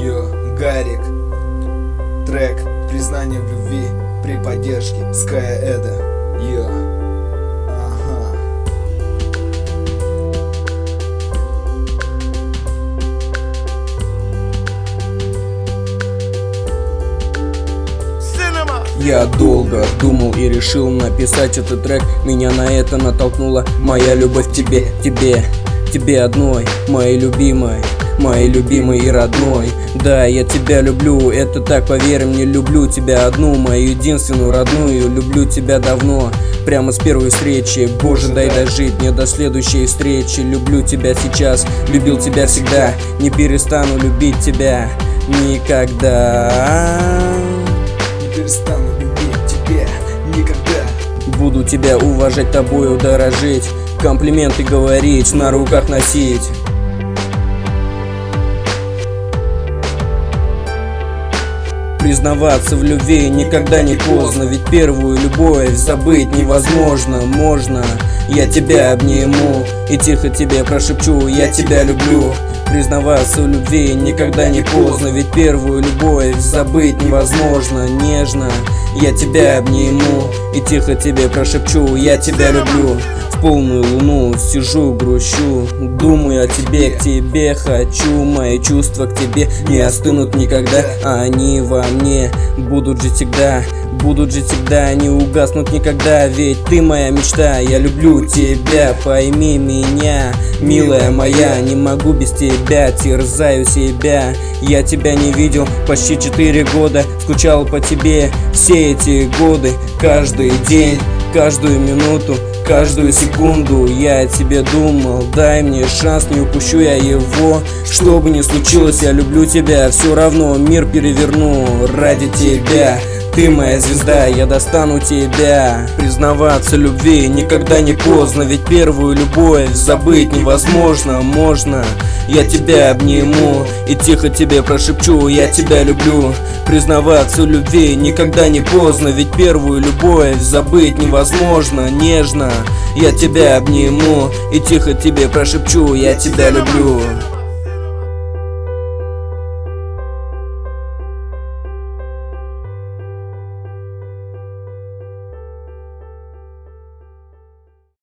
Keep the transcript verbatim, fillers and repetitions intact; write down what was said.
Йо, Гарик. Трек «Признание в любви» при поддержке Sky Edo. Йо. Ага. Я долго думал и решил написать этот трек. Меня на это натолкнула моя любовь к тебе, тебе, тебе одной, моей любимой, моей любимой и родной. Да, я тебя люблю, это так, поверь мне, люблю тебя одну, мою единственную родную, люблю тебя давно, прямо с первой встречи. Боже, дай дожить мне до следующей встречи. Люблю тебя сейчас, любил тебя всегда, не перестану любить тебя никогда. Не перестану любить тебя никогда. Буду тебя уважать, тобою дорожить, комплименты говорить, на руках носить. Признаваться в любви никогда не поздно, ведь первую любовь забыть невозможно. Можно, я тебя обниму и тихо тебе прошепчу: я тебя люблю. Признаваться в любви никогда не поздно, ведь первую любовь забыть невозможно. Нежно, я тебя обниму и тихо тебе прошепчу: я тебя люблю. В полную луну сижу, грущу, думаю о тебе, к тебе хочу. Мои чувства к тебе не остынут никогда, а они во мне будут жить всегда, будут жить всегда, не угаснут никогда. Ведь ты моя мечта, я люблю тебя, пойми меня, милая моя. Не могу без тебя, терзаю себя. Я тебя не видел почти четыре года, скучал по тебе все эти годы. Каждый день, каждую минуту, каждую секунду я о тебе думал. Дай мне шанс, не упущу я его. Что бы ни случилось, я люблю тебя, все равно мир переверну ради тебя. Ты моя звезда, я достану тебя. Признаваться в любви никогда не поздно, ведь первую любовь забыть невозможно. Можно, я тебя обниму и тихо тебе прошепчу: я тебя люблю. Признаваться в любви никогда не поздно, ведь первую любовь забыть невозможно. Нежно, я тебя обниму и тихо тебе прошепчу: я тебя люблю.